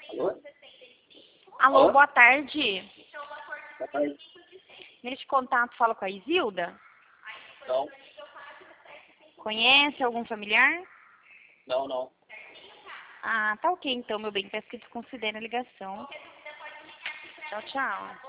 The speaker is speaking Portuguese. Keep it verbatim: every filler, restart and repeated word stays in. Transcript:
Alô? Alô, Alô? boa tarde. Boa tarde. Neste contato fala com a Isilda? Não, Conhece algum familiar? não, não. Ah, tá ok então, meu bem. Peço que desconsidere a ligação. Tchau, tchau.